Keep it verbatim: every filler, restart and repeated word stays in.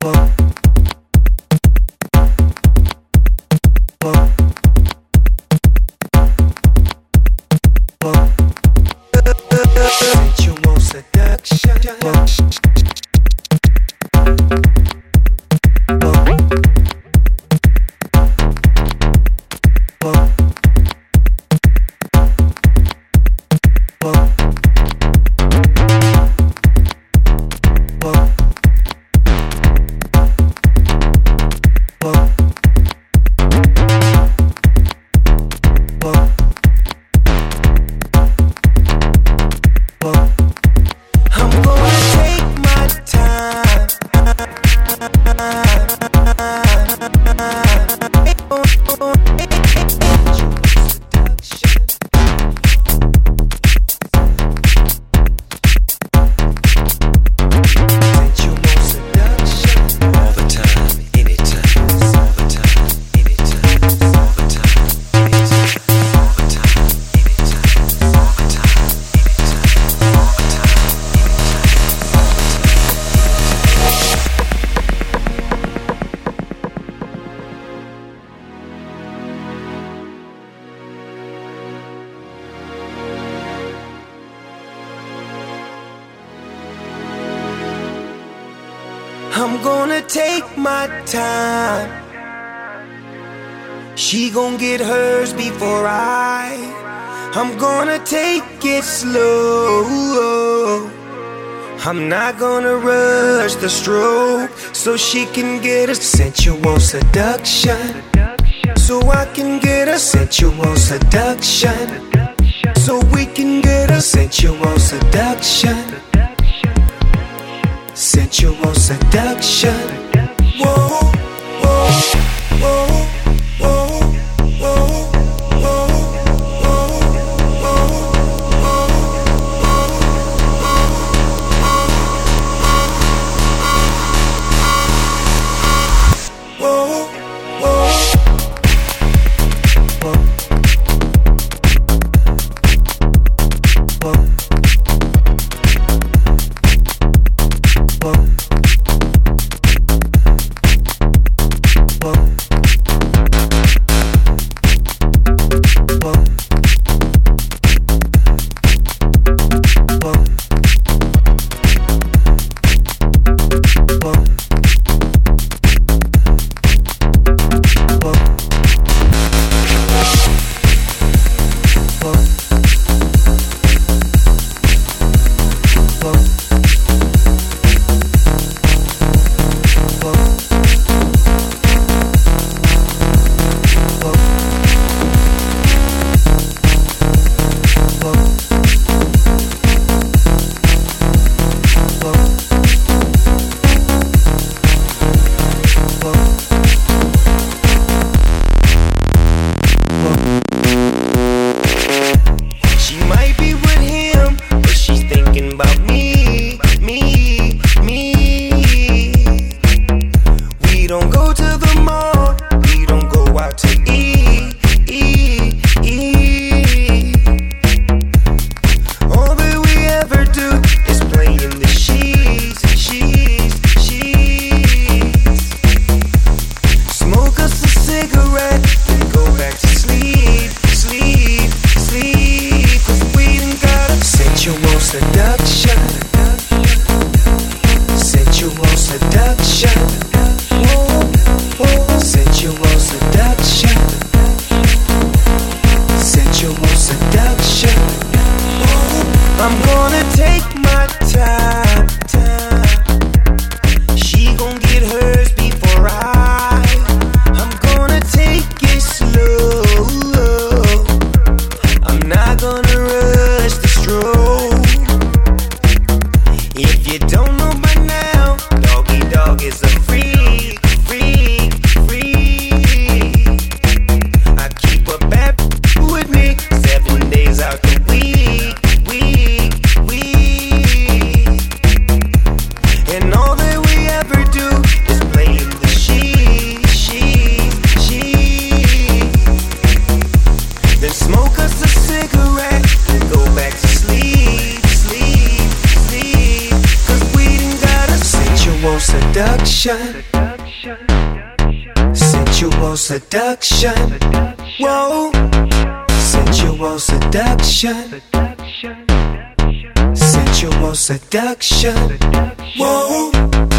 Sensual seduction. I'm gonna take my time. She gon' get hers before I. I'm gonna take it slow. I'm not gonna rush the stroke, so she can get a sensual seduction. So I can get a sensual seduction. So we can get a sensual seduction. Sensual seduction. Whoa, whoa, whoa, whoa, whoa, whoa, whoa, whoa, seduction. Sensual seduction. Whoa, whoa. Sensual seduction. Sensual seduction. Whoa. I'm gonna take my time, time. She gon' get hers before I. I'm gonna take it slow. I'm not gonna rush the stroke. If you don't know by now, Doggy Dog is a freak, freak, freak. I keep a bad with me seven days out the week, week, week. And all that we ever do is play in the sheet, sheet, sheet. Then smoke us a cigarette and go back to sleep, sleep, sleep. Cause we done got a sensual seduction, sensual seduction, whoa, sensual seduction, sensual seduction, whoa.